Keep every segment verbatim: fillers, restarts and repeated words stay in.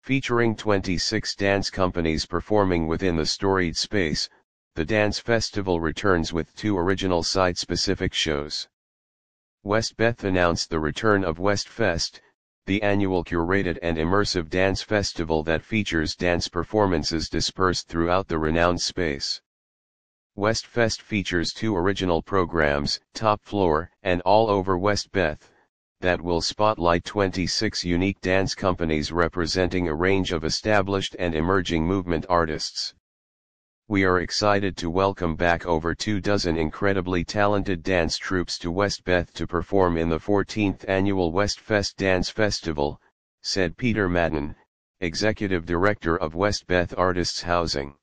Featuring twenty-six dance companies performing within the storied space, the dance festival returns with two original site-specific shows. Westbeth announced the return of Westfest, the annual curated and immersive dance festival that features dance performances dispersed throughout the renowned space. Westfest features two original programs, Top Floor and All Over Westbeth, that will spotlight twenty-six unique dance companies representing a range of established and emerging movement artists. We are excited to welcome back over two dozen incredibly talented dance troupes to Westbeth to perform in the fourteenth annual Westfest Dance Festival, said Peter Madden, Executive Director of Westbeth Artists Housing.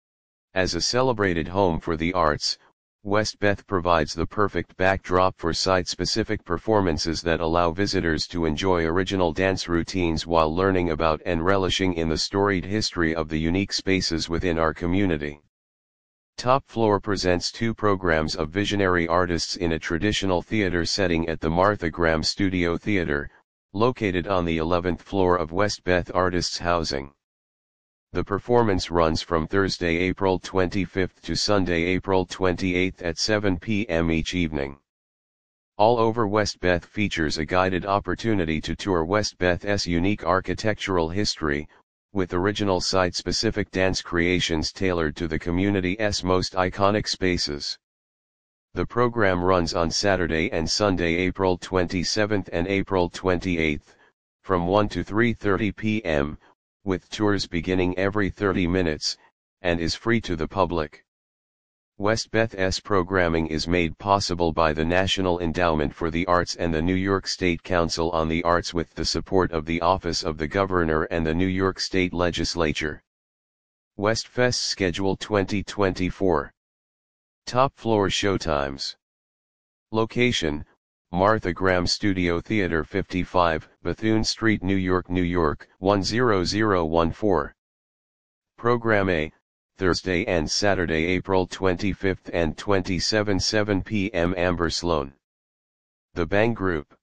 As a celebrated home for the arts, Westbeth provides the perfect backdrop for site-specific performances that allow visitors to enjoy original dance routines while learning about and relishing in the storied history of the unique spaces within our community. Top Floor presents two programs of visionary artists in a traditional theater setting at the Martha Graham Studio Theater, located on the eleventh floor of Westbeth Artists Housing. The performance runs from Thursday, April twenty-fifth to Sunday, April twenty-eighth at seven p m each evening. All Over Westbeth features a guided opportunity to tour Westbeth's unique architectural history, with original site-specific dance creations tailored to the community's most iconic spaces. The program runs on Saturday and Sunday, April twenty-seventh and April twenty-eighth, from one to three thirty p m, with tours beginning every thirty minutes, and is free to the public. Westbeth's programming is made possible by the National Endowment for the Arts and the New York State Council on the Arts with the support of the Office of the Governor and the New York State Legislature. Westfest Schedule twenty twenty-four. Top Floor Showtimes. Location: Martha Graham Studio Theater, fifty-five, Bethune Street, New York, New York, one zero zero one four. Program A, Thursday and Saturday, April twenty-fifth and twenty-seventh, seven p m Amber Sloan. The Bang Group.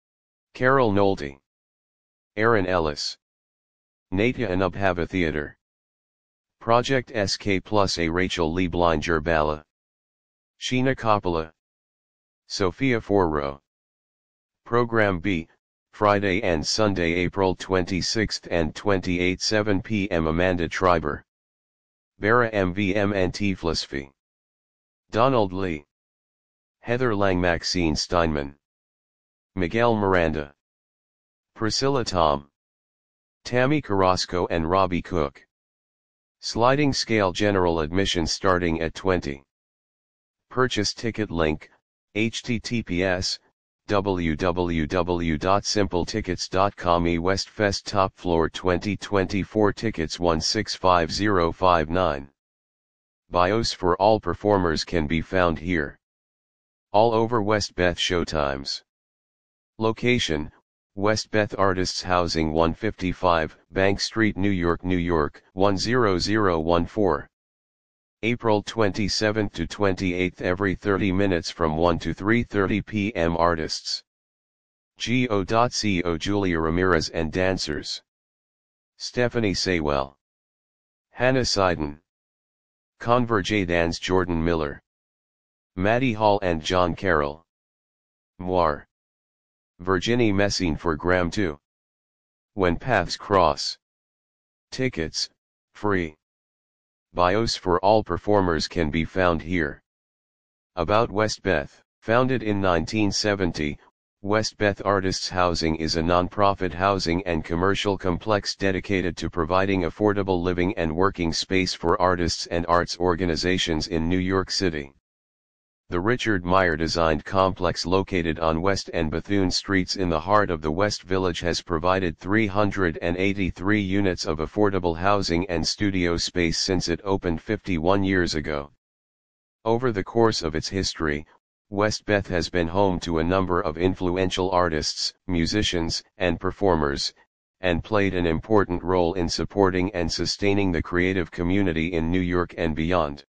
Carol Nolte. Aaron Ellis. Natya Anubhava Theater. Project S K plus A Rachel Lee Blinger Bala. Sheena Coppola. Sophia Forro. Program B, Friday and Sunday, April twenty-sixth and twenty-eighth, seven p m Amanda Triber. Bara M V M and Tiflisfi. Donald Lee. Heather Lang, Maxine Steinman. Miguel Miranda. Priscilla Tom. Tammy Carrasco and Robbie Cook. Sliding scale general admission starting at twenty. Purchase ticket link, https www dot simple tickets dot com. E Westfest Top Floor twenty twenty-four tickets one six five zero five nine. Bios for all performers can be found here. All Over Westbeth Showtimes. Location: Westbeth Artists Housing, one fifty-five, Bank Street, New York, New York, one zero zero one four. April twenty-seventh to twenty-eighth, every thirty minutes from one to three thirty p m Artists. G O dot co Julia Ramirez and dancers. Stephanie Saywell. Hannah Seiden. Converge Dance Jordan Miller. Maddie Hall and John Carroll. Moir. Virginie Messine for Graham two. When Paths Cross. Tickets, free. Bios for all performers can be found here. About Westbeth. Founded in nineteen seventy, Westbeth Artists Housing is a non-profit housing and commercial complex dedicated to providing affordable living and working space for artists and arts organizations in New York City. The Richard Meyer-designed complex located on West and Bethune Streets in the heart of the West Village has provided three hundred eighty-three units of affordable housing and studio space since it opened fifty-one years ago. Over the course of its history, Westbeth has been home to a number of influential artists, musicians, and performers, and played an important role in supporting and sustaining the creative community in New York and beyond.